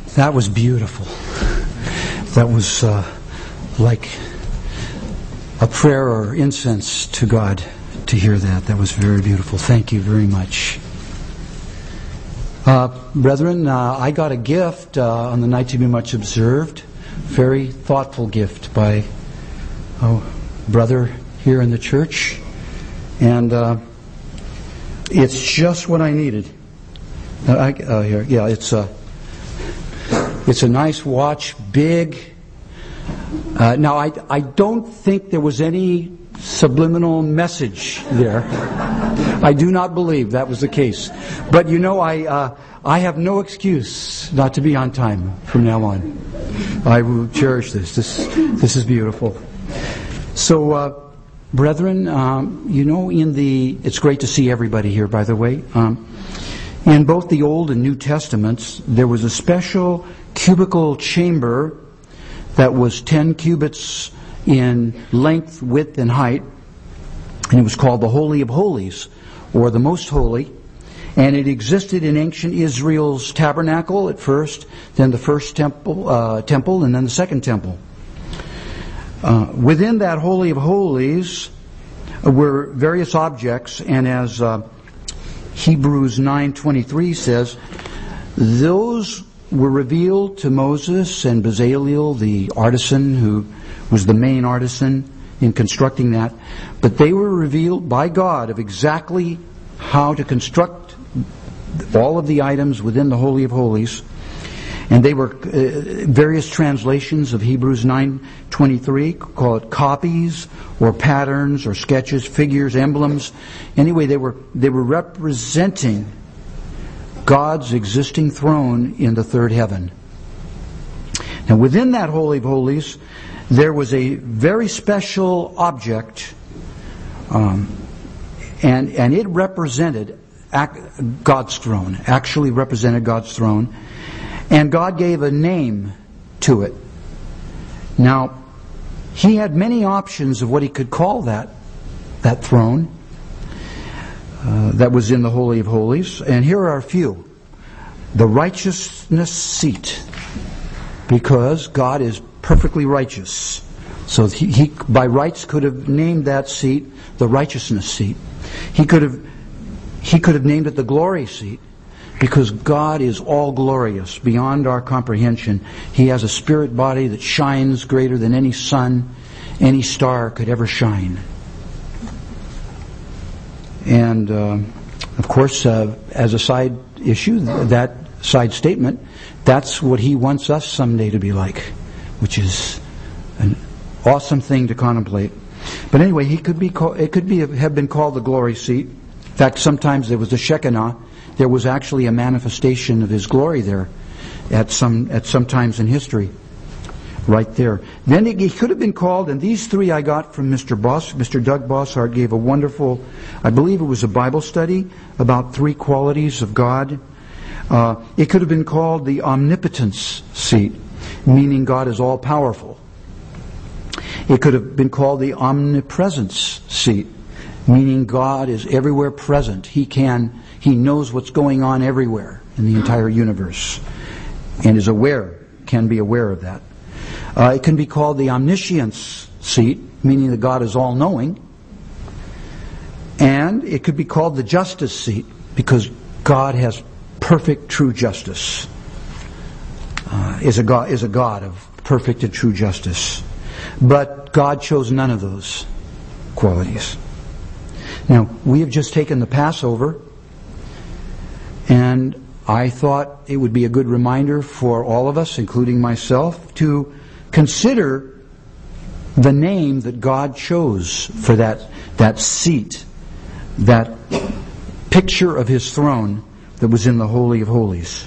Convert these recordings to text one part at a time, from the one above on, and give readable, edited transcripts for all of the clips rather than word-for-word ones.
That was beautiful. That was like a prayer or incense to God to hear that. That was very beautiful. Thank you very much. Brethren, I got a gift on the night to be much observed. Very thoughtful gift by a brother here in the church. And it's just what I needed. It's a nice watch, big. Now, I don't think there was any subliminal message there. I do not believe that was the case. But you know, I have no excuse not to be on time from now on. I will cherish this. This is beautiful. So, brethren, you know, it's great to see everybody here, by the way. In both the Old and New Testaments, there was a special cubical chamber that was 10 cubits in length, width, and height. And it was called the Holy of Holies, or the Most Holy. And it existed in ancient Israel's tabernacle at first, then the first temple, and then the second temple. Within that Holy of Holies were various objects, and as Hebrews 9:23 says, those were revealed to Moses and Bezalel, the artisan who was the main artisan in constructing that. But they were revealed by God of exactly how to construct all of the items within the Holy of Holies. And they were various translations of Hebrews 9:23, call it copies or patterns or sketches, figures, emblems. Anyway, they were representing God's existing throne in the third heaven. Now, within that Holy of Holies, there was a very special object, and it represented God's throne. Actually, represented God's throne. And God gave a name to it. Now, He had many options of what He could call that throne that was in the Holy of Holies. And here are a few. The righteousness seat. Because God is perfectly righteous. So he by rights could have named that seat the righteousness seat. He could have named it the glory seat. Because God is all glorious, beyond our comprehension. He has a spirit body that shines greater than any sun, any star could ever shine. And, of course, as a side issue, that side statement, that's what He wants us someday to be like, which is an awesome thing to contemplate. But anyway, it could have been called the glory seat. In fact, sometimes there was the Shekinah. There was actually a manifestation of His glory there at some times in history, right there. Then it could have been called, and these three I got from Mr. Doug Bossart gave a wonderful, I believe it was a Bible study about three qualities of God. It could have been called the omnipotence seat, meaning God is all powerful. It could have been called the omnipresence seat, meaning God is everywhere present. He knows what's going on everywhere in the entire universe and can be aware of that. It can be called the omniscience seat, meaning that God is all-knowing. And it could be called the justice seat because God has perfect, true justice. Is a God of perfect and true justice. But God chose none of those qualities. Now, we have just taken the Passover. And I thought it would be a good reminder for all of us, including myself, to consider the name that God chose for that seat, that picture of His throne that was in the Holy of Holies.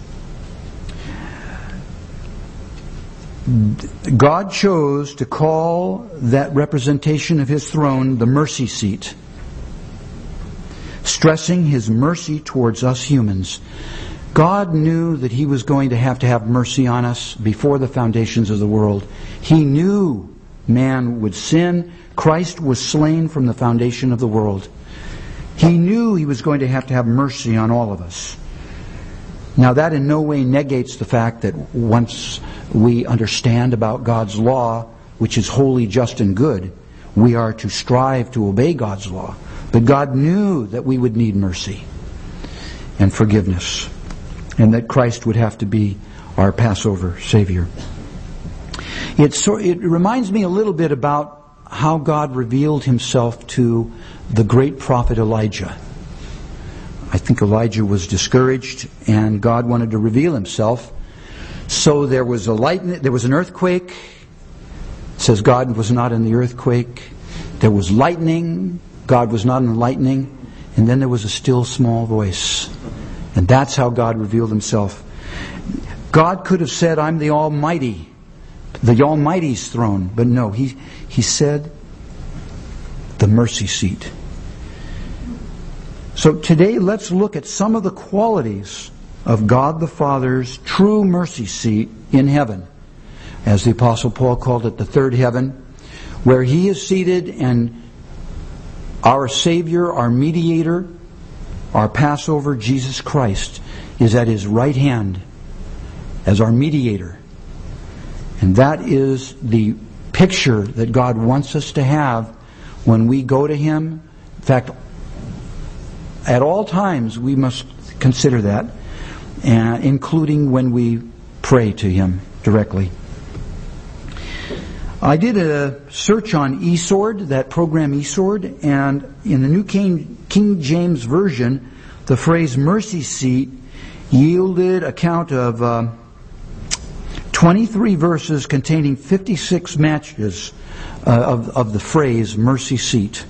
God chose to call that representation of His throne the mercy seat, stressing His mercy towards us humans. God knew that He was going to have mercy on us before the foundations of the world. He knew man would sin. Christ was slain from the foundation of the world. He knew He was going to have mercy on all of us. Now that in no way negates the fact that once we understand about God's law, which is holy, just, and good, we are to strive to obey God's law. But God knew that we would need mercy and forgiveness, and that Christ would have to be our Passover Savior. It reminds me a little bit about how God revealed Himself to the great prophet Elijah. I think Elijah was discouraged, and God wanted to reveal Himself. So there was an earthquake. It says God was not in the earthquake. There was lightning. God was not in the lightning. And then there was a still small voice. And that's how God revealed Himself. God could have said, I'm the Almighty, the Almighty's throne. But no, He said, the mercy seat. So today let's look at some of the qualities of God the Father's true mercy seat in heaven. As the Apostle Paul called it, the third heaven, where He is seated, and our Savior, our mediator, our Passover, Jesus Christ, is at His right hand as our mediator. And that is the picture that God wants us to have when we go to Him. In fact, at all times we must consider that, including when we pray to Him directly. I did a search on eSword, that program eSword, and in the New King James Version, the phrase mercy seat yielded a count of 23 verses containing 56 matches of the phrase mercy seat.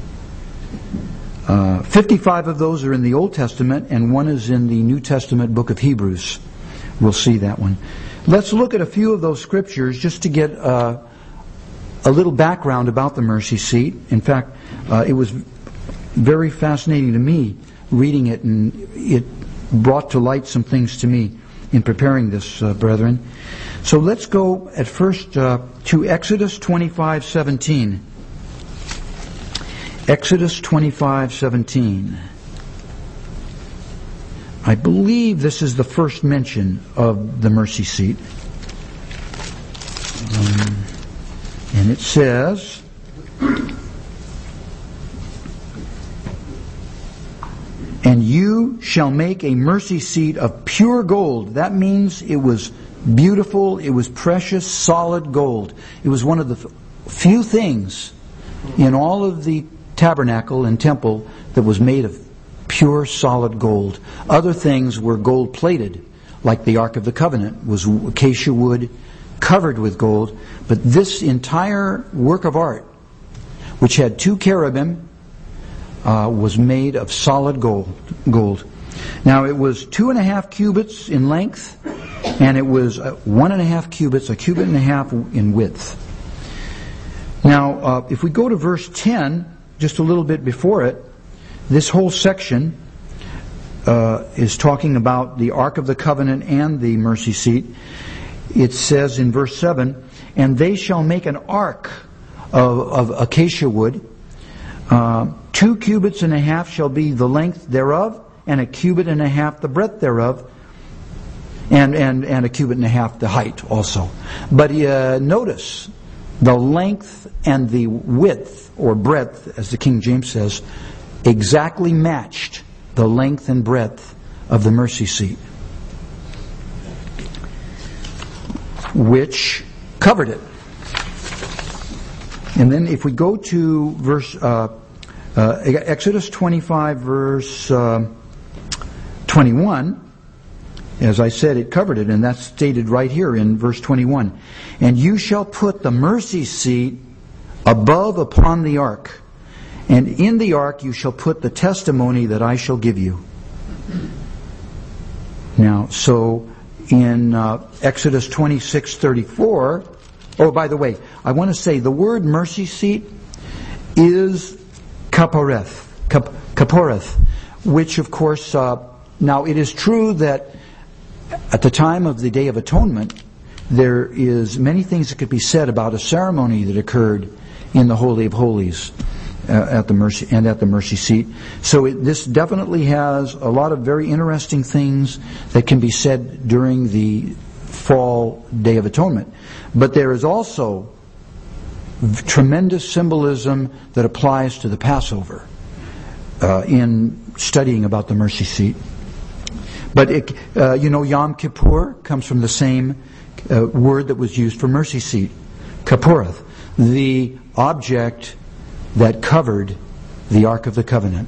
55 of those are in the Old Testament, and one is in the New Testament book of Hebrews. We'll see that one. Let's look at a few of those scriptures just to get a little background about the mercy seat. In fact, it was very fascinating to me reading it, and it brought to light some things to me in preparing this, brethren. So let's go at first to Exodus 25:17. Exodus 25:17. I believe this is the first mention of the mercy seat. And it says, and you shall make a mercy seat of pure gold. That means it was beautiful, it was precious, solid gold. It was one of the few things in all of the tabernacle and temple that was made of pure, solid gold. Other things were gold-plated, like the Ark of the Covenant was acacia wood covered with gold. But this entire work of art, which had 2 cherubim, was made of solid gold. Now it was 2.5 cubits in length, and it was 1.5 cubits, a cubit and a half in width. Now, if we go to verse 10, just a little bit before it, this whole section is talking about the Ark of the Covenant and the mercy seat. It says in verse 7, and they shall make an ark of acacia wood. 2 cubits and a half shall be the length thereof, and a cubit and a half the breadth thereof, and a cubit and a half the height also. But notice, the length and the width, or breadth, as the King James says, exactly matched the length and breadth of the mercy seat, which covered it. And then if we go to verse Exodus 25, verse 21, as I said, it covered it, and that's stated right here in verse 21. And you shall put the mercy seat above upon the ark, and in the ark you shall put the testimony that I shall give you. Now, so in Exodus 26:34, oh, by the way, I want to say the word mercy seat is kaporeth, which of course, now it is true that at the time of the Day of Atonement, there is many things that could be said about a ceremony that occurred in the Holy of Holies. at the mercy seat. So this definitely has a lot of very interesting things that can be said during the fall Day of Atonement. But there is also tremendous symbolism that applies to the Passover in studying about the mercy seat. But Yom Kippur comes from the same word that was used for mercy seat, Kaporath, the object that covered the Ark of the Covenant.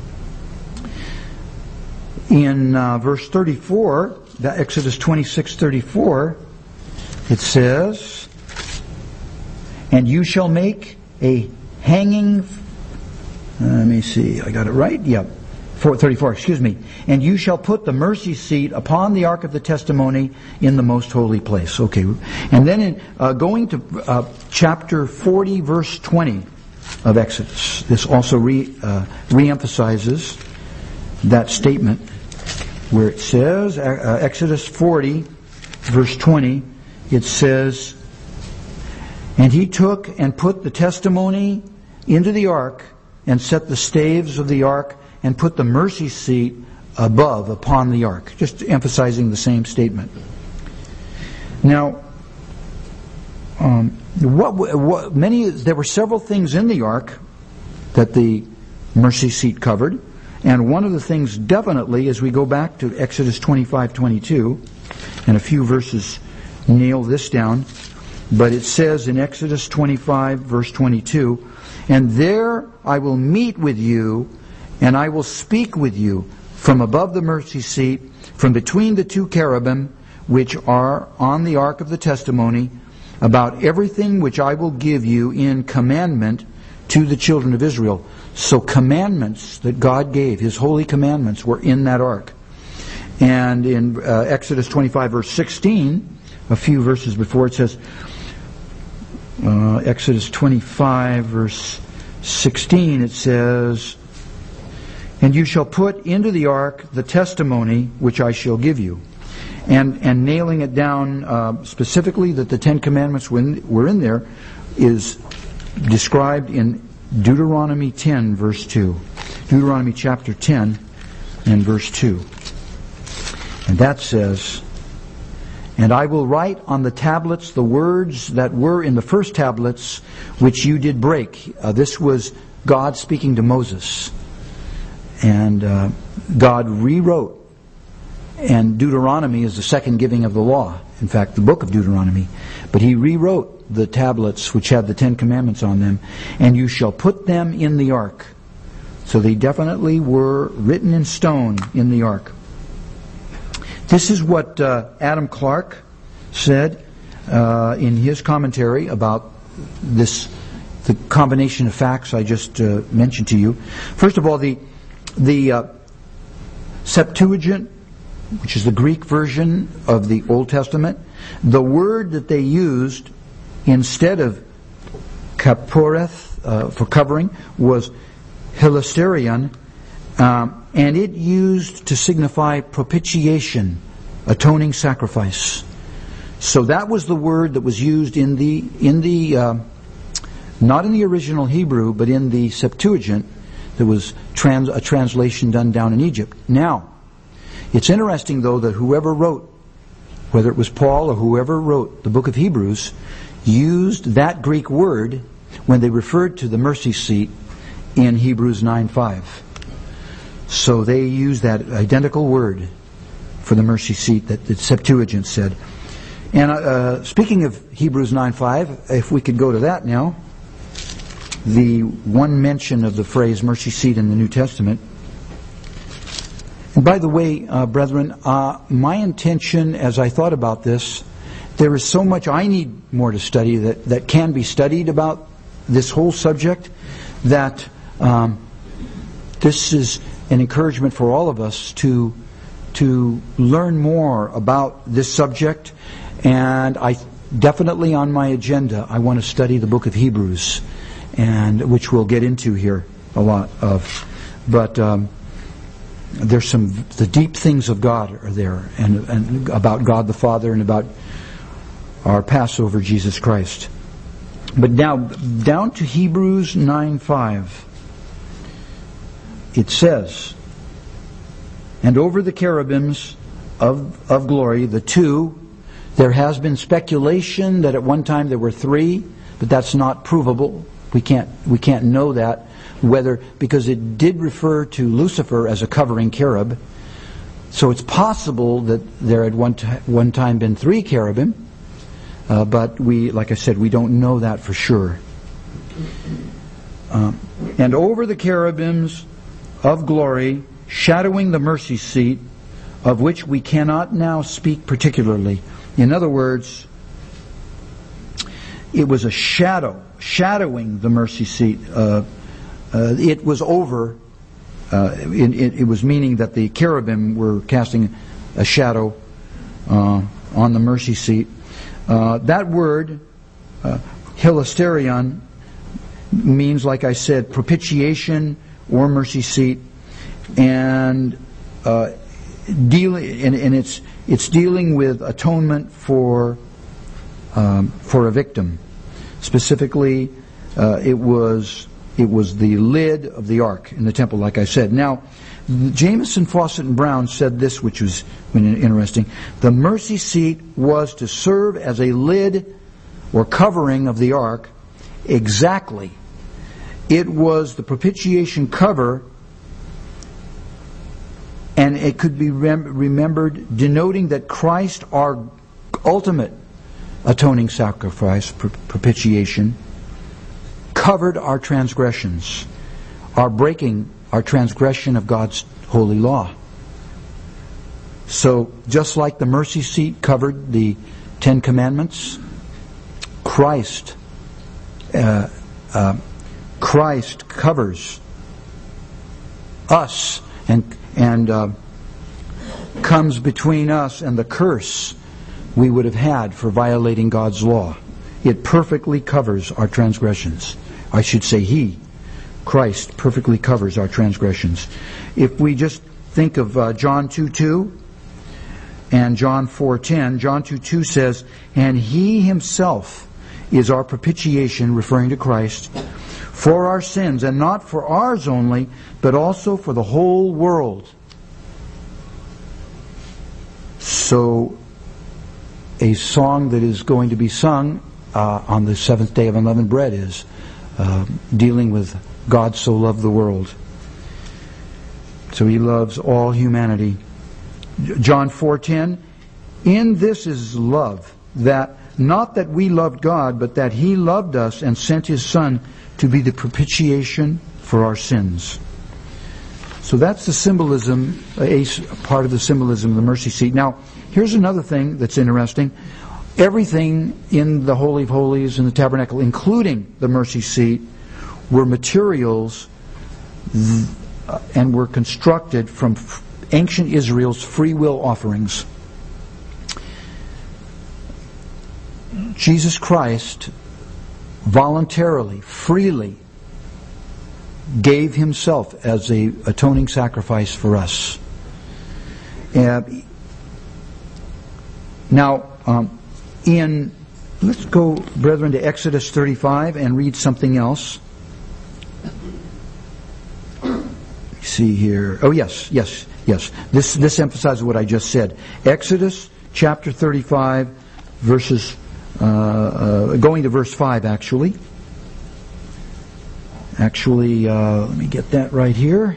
In verse 34, Exodus 26:34, it says, "And you shall make a hanging..." Let me see, I got it right? Yep. 34, excuse me. "And you shall put the mercy seat upon the Ark of the Testimony in the most holy place." Okay. And then going to chapter 40, verse 20 of Exodus. This also re-emphasizes that statement where it says, Exodus 40, verse 20, it says, "And he took and put the testimony into the ark and set the staves of the ark and put the mercy seat above upon the ark." Just emphasizing the same statement. Now, there were several things in the ark that the mercy seat covered, and one of the things definitely, as we go back to Exodus 25:22, and a few verses nail this down, but it says in Exodus 25, verse 22, "And there I will meet with you, and I will speak with you from above the mercy seat, from between the two cherubim which are on the ark of the testimony, about everything which I will give you in commandment to the children of Israel." So commandments that God gave, His holy commandments, were in that ark. And in Exodus 25, verse 16, a few verses before, it says, Exodus 25, verse 16, it says, "And you shall put into the ark the testimony which I shall give you." And nailing it down specifically that the Ten Commandments were in there is described in Deuteronomy 10, verse 2. Deuteronomy chapter 10 and verse 2. And that says, "And I will write on the tablets the words that were in the first tablets which you did break." This was God speaking to Moses. And God rewrote. And Deuteronomy is the second giving of the law. In fact, the book of Deuteronomy. But He rewrote the tablets which have the Ten Commandments on them. "And you shall put them in the ark." So they definitely were written in stone in the ark. This is what Adam Clarke said in his commentary about the combination of facts I just mentioned to you. First of all, the Septuagint, which is the Greek version of the Old Testament, the word that they used instead of kaporeth for covering was hilasterion, and it used to signify propitiation, atoning sacrifice. So that was the word that was used in the not in the original Hebrew, but in the Septuagint. There was a translation done down in Egypt. Now, it's interesting though that whoever wrote, whether it was Paul or whoever wrote the book of Hebrews, used that Greek word when they referred to the mercy seat in Hebrews 9:5. So they used that identical word for the mercy seat that the Septuagint said. And speaking of Hebrews 9:5, if we could go to that now, the one mention of the phrase mercy seat in the New Testament. And by the way, brethren, my intention as I thought about this, there is so much I need more to study that can be studied about this whole subject, that this is an encouragement for all of us to learn more about this subject. And I definitely on my agenda, I want to study the book of Hebrews, and which we'll get into here a lot of. But there's the deep things of God are there, and about God the Father, and about our Passover, Jesus Christ. But now, down to Hebrews 9:5. it says, and over the cherubims of glory, the two, there has been speculation that at one time there were three, but that's not provable. We can't know that, because it did refer to Lucifer as a covering cherub. So it's possible that there had one time been three cherubim, but like I said, we don't know that for sure. And over the cherubims of glory, shadowing the mercy seat, of which we cannot now speak particularly. In other words, it was a shadow, shadowing the mercy seat. It was over. It was meaning that the cherubim were casting a shadow on the mercy seat. That word, hilasterion, means, like I said, propitiation or mercy seat, and it's dealing with atonement for a victim. Specifically, it was the lid of the ark in the temple, like I said. Now, Jameson, Fawcett, and Brown said this, which was interesting. The mercy seat was to serve as a lid or covering of the ark. Exactly. It was the propitiation cover, and it could be remembered denoting that Christ, our ultimate atoning sacrifice, propitiation, covered our transgressions, our breaking, our transgression of God's holy law. So, just like the mercy seat covered the Ten Commandments, Christ covers us and comes between us and the curse we would have had for violating God's law. It perfectly covers our transgressions. I should say Christ, perfectly covers our transgressions. If we just think of John 2:2 and John 4:10, John 2:2 says, and He Himself is our propitiation, referring to Christ, for our sins, and not for ours only, but also for the whole world. So, a song that is going to be sung on the seventh day of unleavened bread is dealing with God so loved the world. So He loves all humanity. John 4:10, in this is love, that not that we loved God, but that He loved us and sent His Son to be the propitiation for our sins. So that's the symbolism, a part of the symbolism of the mercy seat. Now, here's another thing that's interesting. Everything in the Holy of Holies and the tabernacle, including the mercy seat, were materials and were constructed from ancient Israel's free will offerings. Jesus Christ voluntarily, freely gave Himself as a atoning sacrifice for us. Let's go, brethren, to Exodus 35 and read something else. See here. Oh, yes. This emphasizes what I just said. Exodus chapter 35, verses, going to verse 5, actually. Let me get that right here.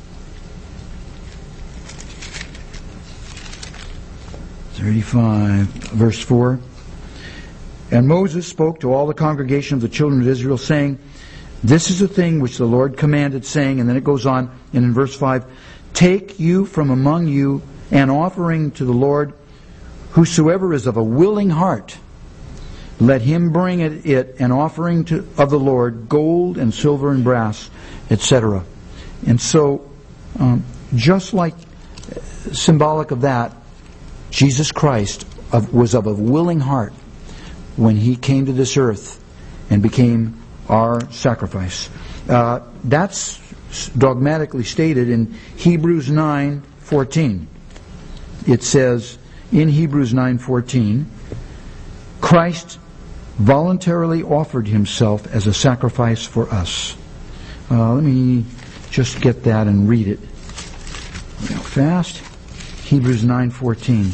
Verse 4. And Moses spoke to all the congregation of the children of Israel, saying, this is the thing which the Lord commanded, saying, and then it goes on, and in verse 5, take you from among you an offering to the Lord, whosoever is of a willing heart, let him bring it an offering of the Lord, gold and silver and brass, etc. And so, just like symbolic of that, Jesus Christ was of a willing heart when He came to this earth and became our sacrifice. That's dogmatically stated in Hebrews 9:14. It says in Hebrews 9:14, Christ voluntarily offered Himself as a sacrifice for us. Let me just get that and read it real fast. Hebrews 9:14.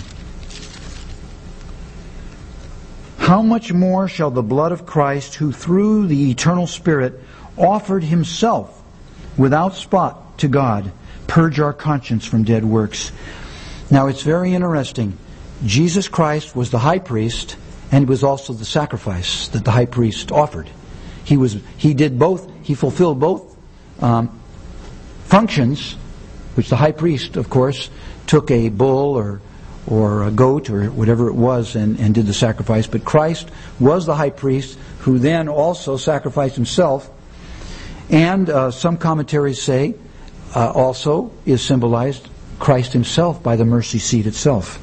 How much more shall the blood of Christ, who through the eternal Spirit offered himself without spot to God, purge our conscience from dead works? Now it's very interesting. Jesus Christ was the high priest, and he was also the sacrifice that the high priest offered. He did both. He fulfilled both functions, which the high priest, of course, took a bull or a goat or whatever it was and did the sacrifice. But Christ was the high priest who then also sacrificed himself. And some commentaries say also is symbolized Christ himself by the mercy seat itself.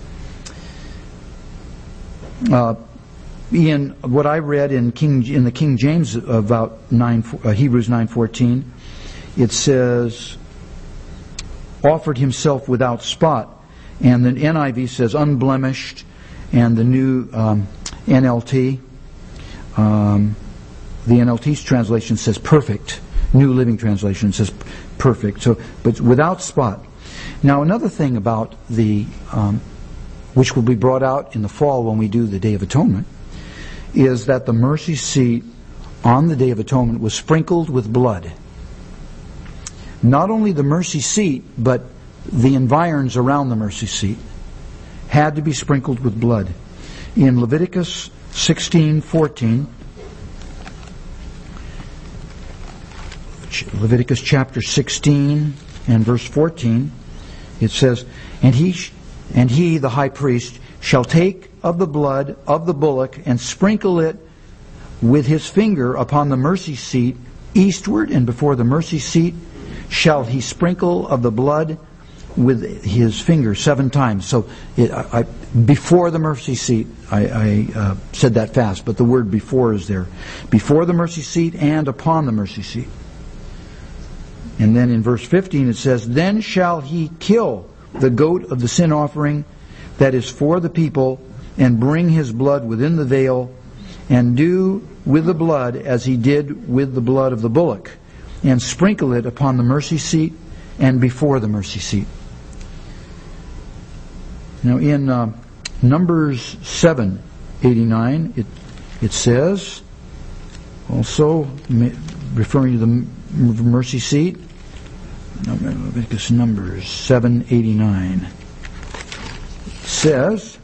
In what I read in the King James about Hebrews 9:14, it says offered himself without spot, and the NIV says unblemished, and the new NLT, the NLT's translation says perfect. New Living Translation says perfect. So, but without spot. Now, another thing about which will be brought out in the fall when we do the Day of Atonement, is that the mercy seat on the Day of Atonement was sprinkled with blood. Not only the mercy seat, but the environs around the mercy seat had to be sprinkled with blood. In Leviticus 16:14, Leviticus chapter 16 and verse 14, it says, And he, the high priest, shall take of the blood of the bullock and sprinkle it with his finger upon the mercy seat eastward, and before the mercy seat shall he sprinkle of the blood with his finger 7 times. So before the mercy seat, I said that fast, but the word before is there. Before the mercy seat and upon the mercy seat. And then in verse 15 it says, Then shall he kill the goat of the sin offering that is for the people, and bring his blood within the veil, and do with the blood as he did with the blood of the bullock, and sprinkle it upon the mercy seat and before the mercy seat. Now in Numbers 7:89, it says, also referring to the mercy seat, Leviticus Numbers 7:89 says,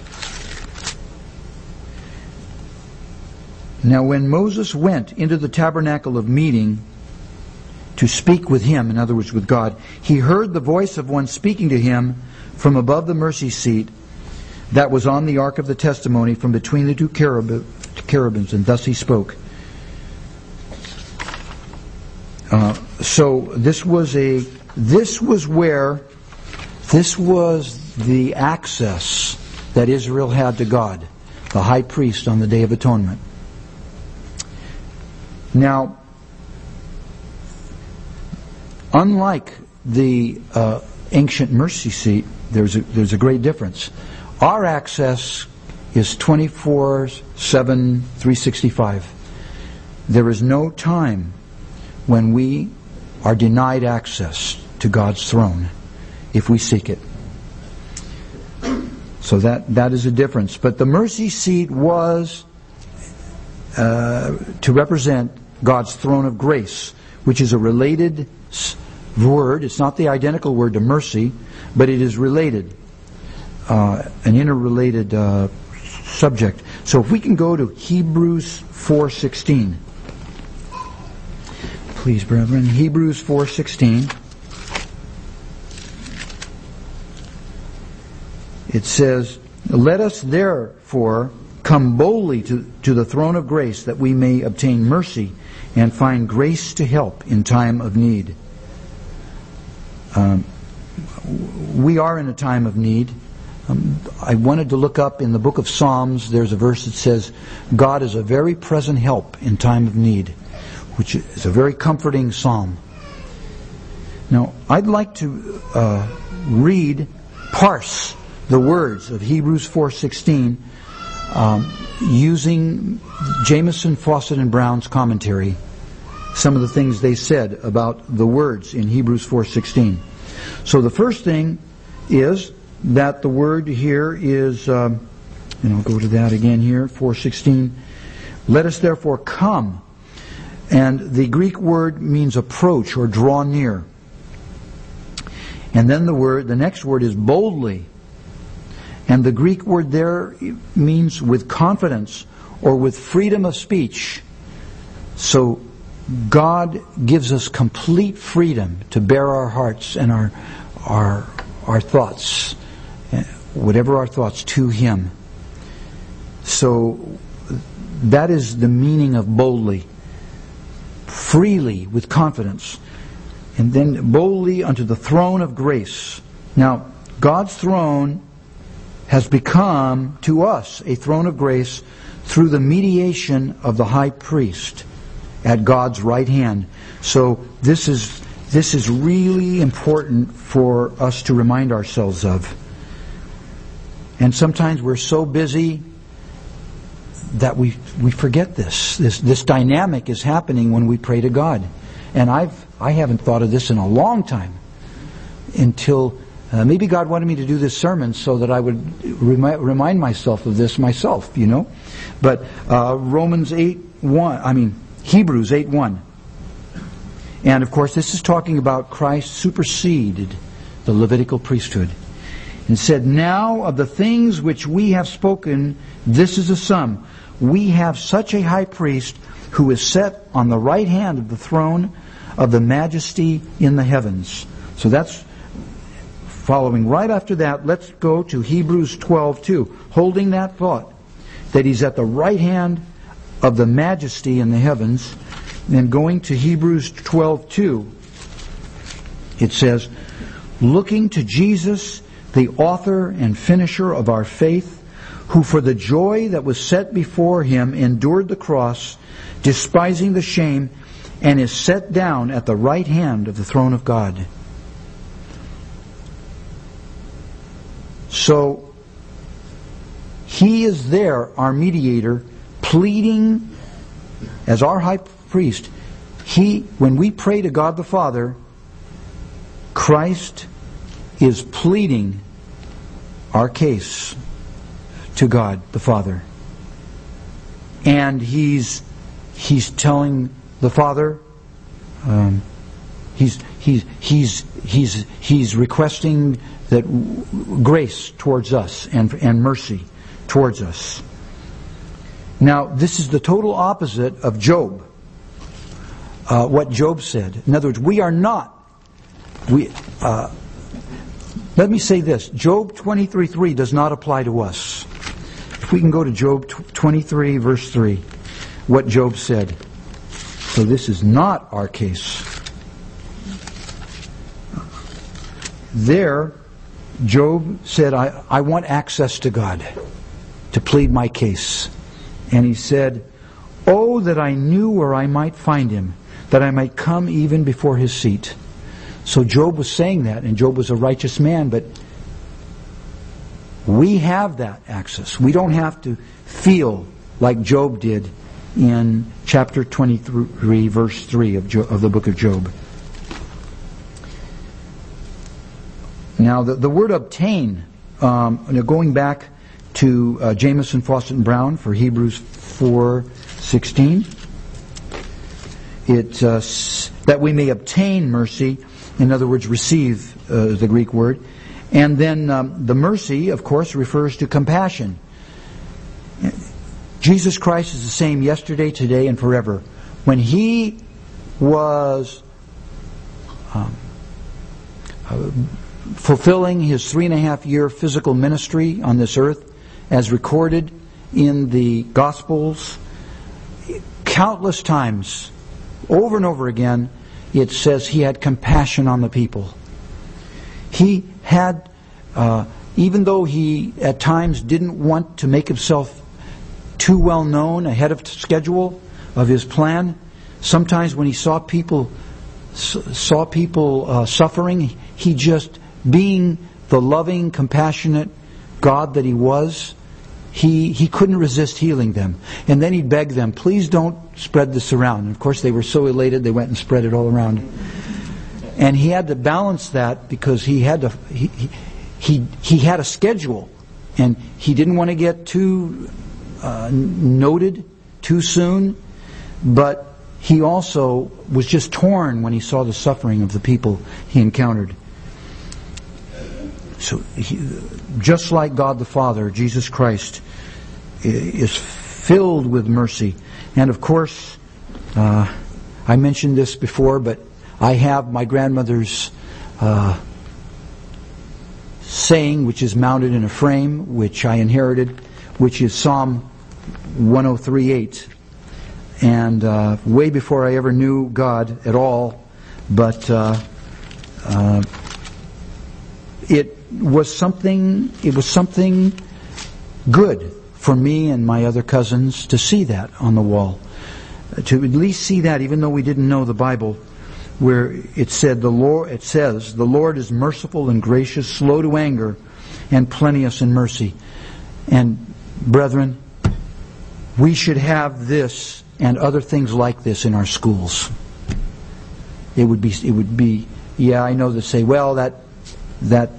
Now when Moses went into the tabernacle of meeting to speak with him, in other words with God, he heard the voice of one speaking to him from above the mercy seat that was on the ark of the testimony from between the 2 cherubims, and thus he spoke. So this was the access that Israel had to God, the high priest on the Day of Atonement. Now, unlike the ancient mercy seat, there's a great difference. Our access is 24/7, 365. There is no time when we are denied access to God's throne if we seek it. So that is a difference. But the mercy seat was to represent God's throne of grace, which is a related word. It's not the identical word to mercy, but it is related, an interrelated subject. So if we can go to Hebrews 4:16. Please, brethren, Hebrews 4:16. It says, Let us therefore come boldly to the throne of grace, that we may obtain mercy and find grace to help in time of need. We are in a time of need. I wanted to look up in the book of Psalms, there's a verse that says, God is a very present help in time of need, which is a very comforting psalm. Now, I'd like to parse the words of Hebrews 4:16 using Jamieson, Fawcett, and Brown's commentary, some of the things they said about the words in Hebrews 4:16. So the first thing is that the word here is, and I'll go to that again here, 4:16. Let us therefore come. And the Greek word means approach or draw near. And then the next word is boldly. And the Greek word there means with confidence or with freedom of speech. So God gives us complete freedom to bear our hearts and our thoughts, whatever our thoughts, to Him. So that is the meaning of boldly. Freely, with confidence. And then boldly unto the throne of grace. Now, God's throne has become to us a throne of grace through the mediation of the high priest at God's right hand. So this is really important for us to remind ourselves of. And sometimes we're so busy that we forget this. This dynamic is happening when we pray to God. And I haven't thought of this in a long time, until maybe God wanted me to do this sermon so that I would remind myself of this myself, you know. But Hebrews 8:1. And of course this is talking about Christ superseded the Levitical priesthood. And said, now of the things which we have spoken, this is a sum. We have such a high priest who is set on the right hand of the throne of the majesty in the heavens. So that's following right after that. Let's go to Hebrews 12:2. Holding that thought, that He's at the right hand of the majesty in the heavens. And going to Hebrews 12:2, it says, looking to Jesus, the author and finisher of our faith, who for the joy that was set before Him endured the cross, despising the shame, and is set down at the right hand of the throne of God. So, He is there, our mediator, pleading as our high priest. When we pray to God the Father, Christ is pleading our case to God the Father. And He's telling the Father, He's requesting that grace towards us and mercy towards us. Now, this is the total opposite of Job. What Job said. In other words, let me say this. Job 23:3 does not apply to us. If we can go to Job 23 verse 3, what Job said. So this is not our case. There, Job said, I want access to God to plead my case. And he said, oh, that I knew where I might find Him, that I might come even before His seat. So Job was saying that, and Job was a righteous man, but we have that access. We don't have to feel like Job did in chapter 23, verse 3 of the book of Job. Now, the word obtain, going back to Jamieson, Fawcett, and Brown for Hebrews 4:16, that we may obtain mercy. In other words, receive the Greek word. And then the mercy, of course, refers to compassion. Jesus Christ is the same yesterday, today, and forever. When He was fulfilling His 3.5-year physical ministry on this earth, as recorded in the Gospels, countless times, over and over again, it says He had compassion on the people. He had, even though He at times didn't want to make Himself too well known ahead of schedule of His plan, sometimes when He saw people suffering, He just, being the loving, compassionate God that He was, he couldn't resist healing them. And then he'd beg them, please don't spread this around. And of course they were so elated they went and spread it all around. And he had to balance that because he had a schedule. And he didn't want to get too noted too soon. But he also was just torn when he saw the suffering of the people he encountered. So, just like God the Father, Jesus Christ is filled with mercy. And of course, I mentioned this before, but I have my grandmother's saying, which is mounted in a frame, which I inherited, which is Psalm 103:8. And way before I ever knew God at all, but it was something good for me and my other cousins to see that on the wall. To at least see that, even though we didn't know the Bible, where it says, the Lord is merciful and gracious, slow to anger, and plenteous in mercy. And brethren, we should have this and other things like this in our schools. It would be, yeah, I know they say, well, that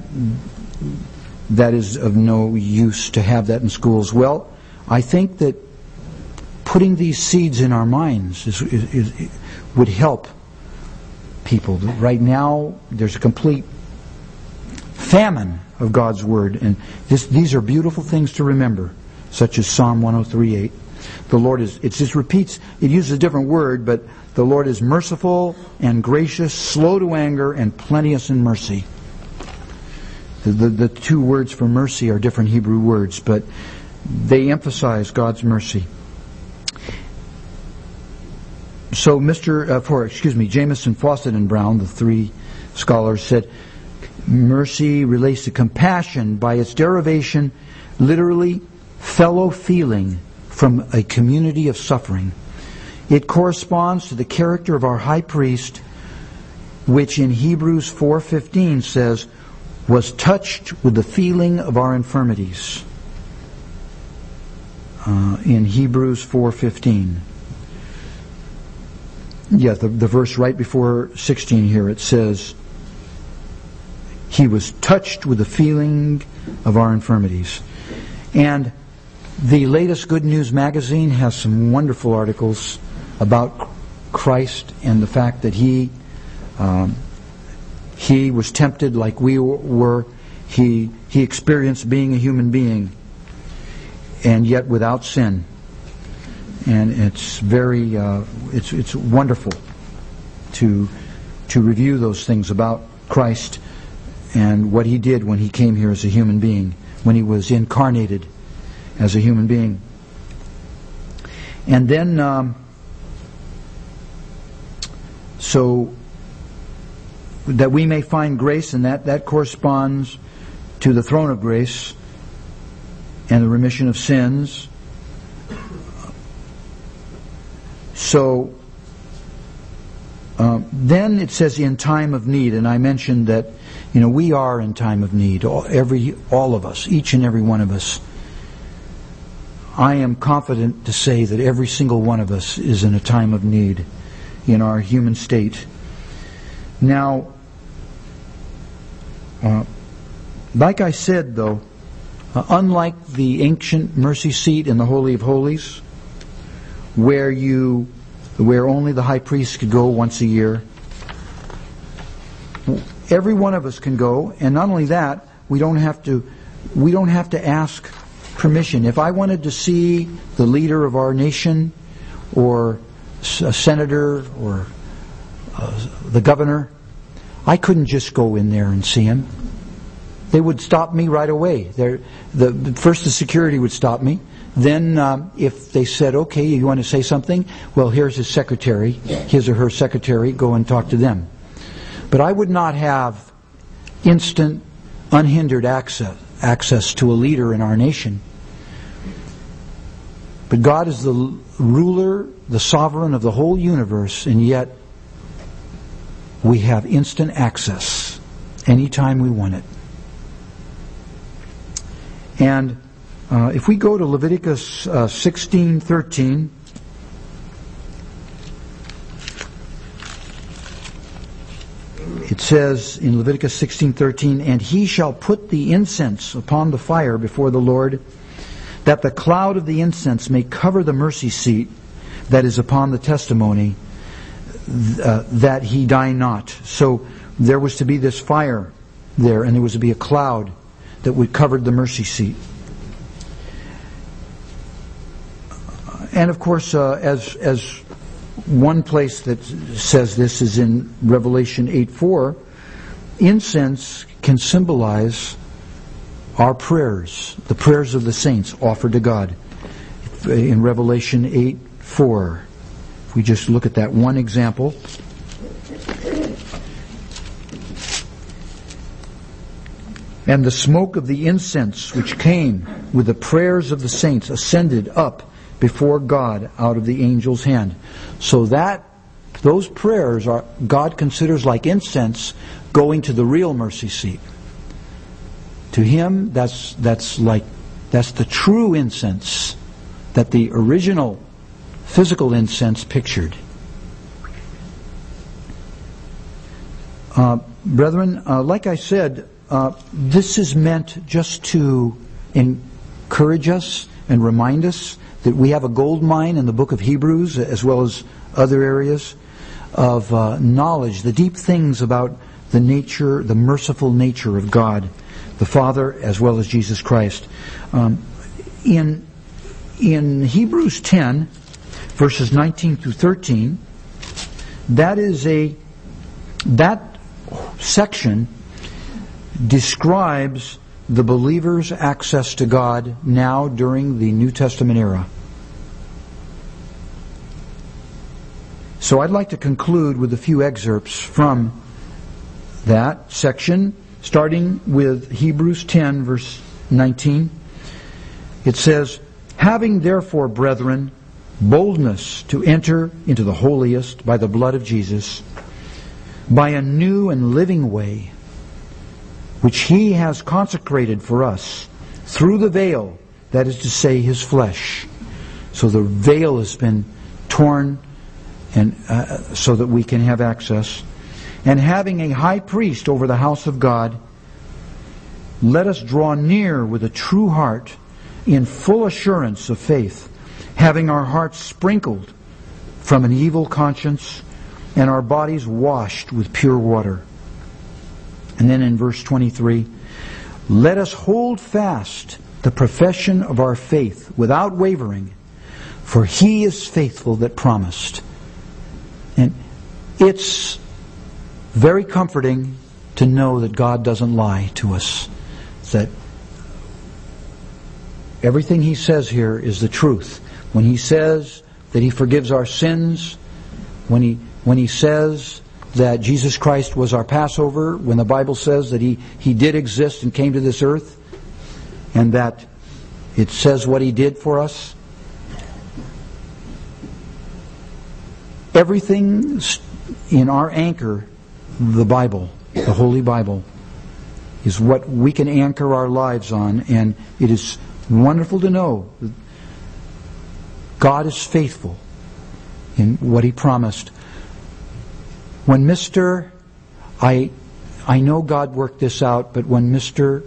is of no use to have that in schools. Well, I think that putting these seeds in our minds would help people. Right now, there's a complete famine of God's Word, and these are beautiful things to remember, such as Psalm 103:8. The Lord is, it just repeats, it uses a different word, but the Lord is merciful and gracious, slow to anger, and plenteous in mercy. The two words for mercy are different Hebrew words, but they emphasize God's mercy. So Jamieson, Fawcett, and Brown, the three scholars, said mercy relates to compassion by its derivation, literally fellow feeling from a community of suffering. It corresponds to the character of our high priest, which in Hebrews 4:15 says, was touched with the feeling of our infirmities. In Hebrews 4:15. Yeah, the verse right before 16 here, it says, he was touched with the feeling of our infirmities. And the latest Good News magazine has some wonderful articles about Christ and the fact that He was tempted like we were. He experienced being a human being, and yet without sin. And it's very it's wonderful to review those things about Christ and what He did when He came here as a human being, when He was incarnated as a human being. And then so that we may find grace, and that corresponds to the throne of grace and the remission of sins. So then it says in time of need, and I mentioned that we are in time of need, all of us, each and every one of us. I am confident to say that every single one of us is in a time of need in our human state. Now, like I said, though, unlike the ancient mercy seat in the Holy of Holies, where only the high priest could go once a year, every one of us can go, and not only that, we don't have to ask permission. If I wanted to see the leader of our nation, or a senator, or the governor, I couldn't just go in there and see him. They would stop me right away. First the security would stop me. Then if they said, okay, you want to say something? Well, here's his secretary, his or her secretary, go and talk to them. But I would not have instant, unhindered access to a leader in our nation. But God is the ruler, the sovereign of the whole universe, and yet we have instant access anytime we want it. And If we go to Leviticus 16:13, it says in Leviticus 16:13, "And he shall put the incense upon the fire before the Lord, that the cloud of the incense may cover the mercy seat that is upon the testimony, that he die not." So there was to be this fire there, and there was to be a cloud that would cover the mercy seat. And of course, as one place that says this is in Revelation 8:4, incense can symbolize our prayers, the prayers of the saints offered to God. In Revelation 8:4, if we just look at that one example. "And the smoke of the incense which came with the prayers of the saints ascended up before God out of the angel's hand." So those prayers are God considers like incense going to the real mercy seat. To Him, that's the true incense that the original physical incense pictured. Brethren, like I said, this is meant just to encourage us and remind us that we have a gold mine in the book of Hebrews, as well as other areas of knowledge, the deep things about the nature, the merciful nature of God, the Father, as well as Jesus Christ. In Hebrews 10, verses 19 through 13, that section describes the believer's access to God now during the New Testament era. So I'd like to conclude with a few excerpts from that section, starting with Hebrews 10, verse 19. It says, "Having therefore, brethren, boldness to enter into the holiest by the blood of Jesus, by a new and living way, which He has consecrated for us through the veil, that is to say, His flesh." So the veil has been torn, and so that we can have access. "And having a high priest over the house of God, let us draw near with a true heart, in full assurance of faith, having our hearts sprinkled from an evil conscience, and our bodies washed with pure water." And then in verse 23, "Let us hold fast the profession of our faith without wavering, for He is faithful that promised." And it's very comforting to know that God doesn't lie to us, that everything He says here is the truth. When He says that He forgives our sins, when He says that Jesus Christ was our Passover, when the Bible says that He did exist and came to this earth, and that it says what He did for us, everything in our anchor, the Bible, the Holy Bible, is what we can anchor our lives on. And it is wonderful to know that God is faithful in what He promised. When I know God worked this out, but when Mr.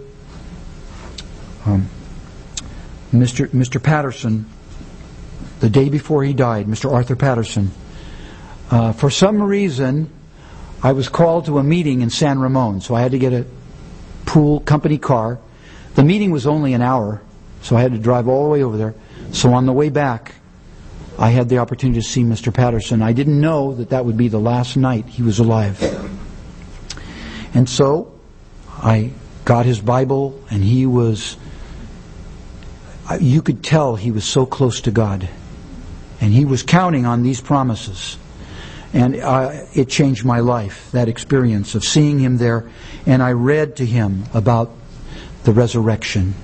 Patterson, the day before he died, Mr. Arthur Patterson, for some reason, I was called to a meeting in San Ramon, so I had to get a pool company car. The meeting was only an hour, so I had to drive all the way over there. So on the way back, I had the opportunity to see Mr. Patterson. I didn't know that would be the last night he was alive. And so I got his Bible, and you could tell he was so close to God. And he was counting on these promises. And it changed my life, that experience of seeing him there. And I read to him about the resurrection.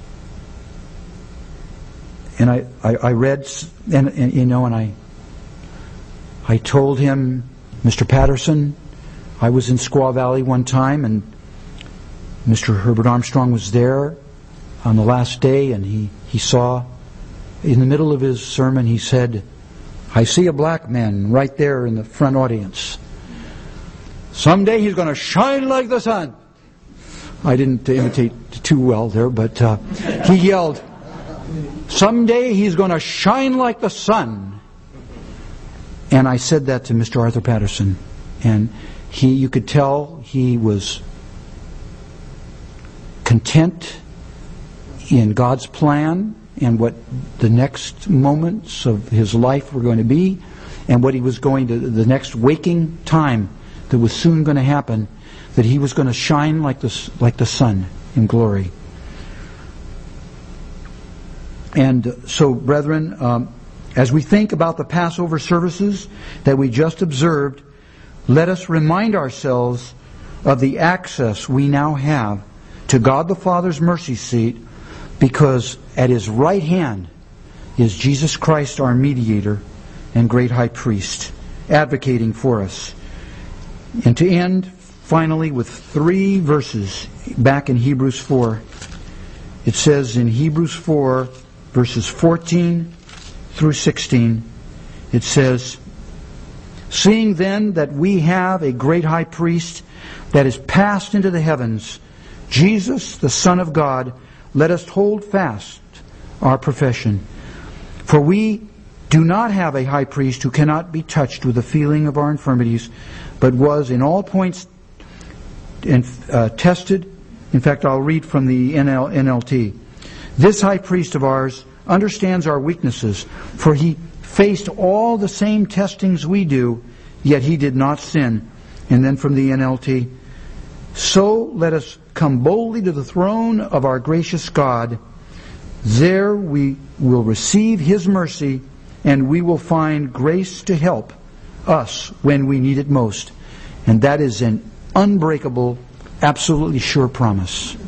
And I read, and I told him, "Mr. Patterson, I was in Squaw Valley one time, and Mr. Herbert Armstrong was there. on the last day, and he saw, in the middle of his sermon, he said, "I see a black man right there in the front audience. Someday he's going to shine like the sun." I didn't imitate too well there, but he yelled, "Someday he's going to shine like the sun." And I said that to Mr. Arthur Patterson, and you could tell he was content in God's plan and what the next moments of his life were going to be, and what he was going to, the next waking time that was soon going to happen, that he was going to shine like the sun in glory. And so, brethren, as we think about the Passover services that we just observed, let us remind ourselves of the access we now have to God the Father's mercy seat, because at His right hand is Jesus Christ, our mediator and great high priest, advocating for us. And to end finally with 3 verses back in Hebrews 4. It says in Hebrews 4, verses 14 through 16, it says, "Seeing then that we have a great high priest that is passed into the heavens, Jesus, the Son of God, let us hold fast our profession. For we do not have a high priest who cannot be touched with the feeling of our infirmities, but was in all points tested." In fact, I'll read from the NLT. "This high priest of ours understands our weaknesses, for he faced all the same testings we do, yet he did not sin." And then from the NLT, "So let us come boldly to the throne of our gracious God. There we will receive His mercy, and we will find grace to help us when we need it most." And that is an unbreakable, absolutely sure promise.